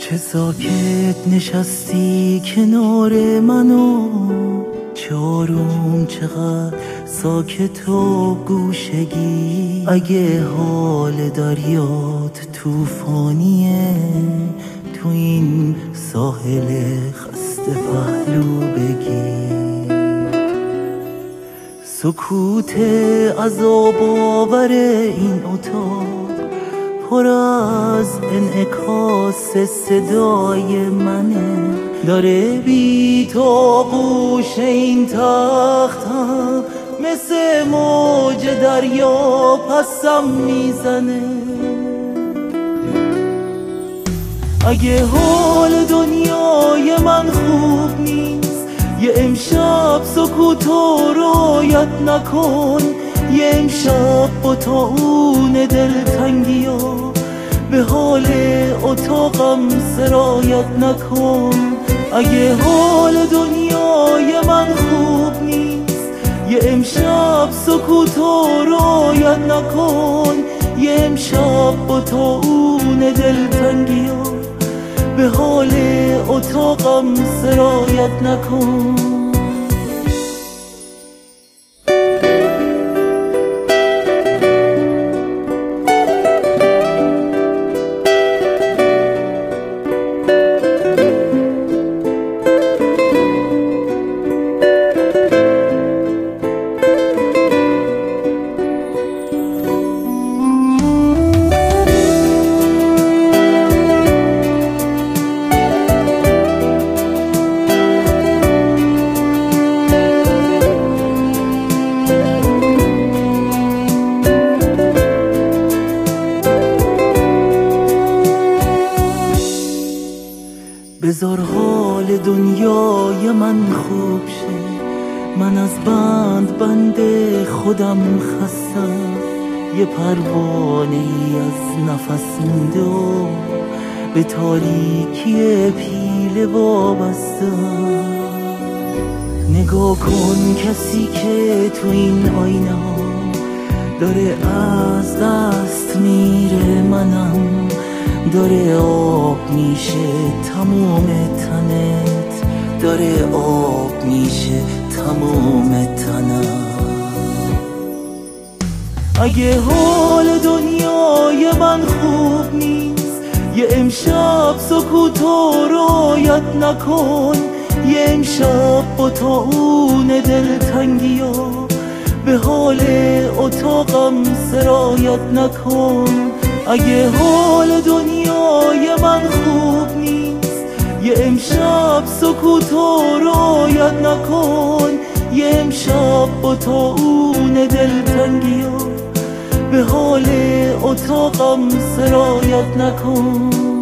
چه ساکت نشستی کنار منو، چه آروم چقدر ساکت و گوشگی. اگه حال دریات طوفانیه، تو این ساحل خسته پهلو بگی. سکوت عذاب آور این اتاق پر از انعکاس صدای منه، داره بی تو آغوش این تختم مثل موج دریا پسم میزنه. اگه حال دنیای من خوب نیست، یه امشب سکوتو رعایت نکن، یه امشب با طاعون دلتنگیا به حال اتاقم سرایت نکن. اگه حال دنیای من خوب نیست، یه امشب سکوتو رعایت نکن، یه امشب با طاعون دلتنگیا به حال اتاقم سرایت نکن. بذار حال دنیای من خوب شه، من از بند خودم خستم. یه پروانه ای از نفس مونده و به تاریکی پیله وابستم. نگاه کن کسی که تو این آینه ها داره از دست میره، منم داره آب میشه تموم تنت، داره آب میشه تموم تنم. اگه حال دنیای من خوب نیست، یه امشب سکوتو رعایت نکن، یه امشب با طاعون دلتنگیا به حال اتاقم سرایت نکن. اگه حال دنیای من خوب نیست، یه امشب سکوتو رعایت نکن، یه امشب با طاعون دلتنگیا به حال اتاقم سرایت نکن.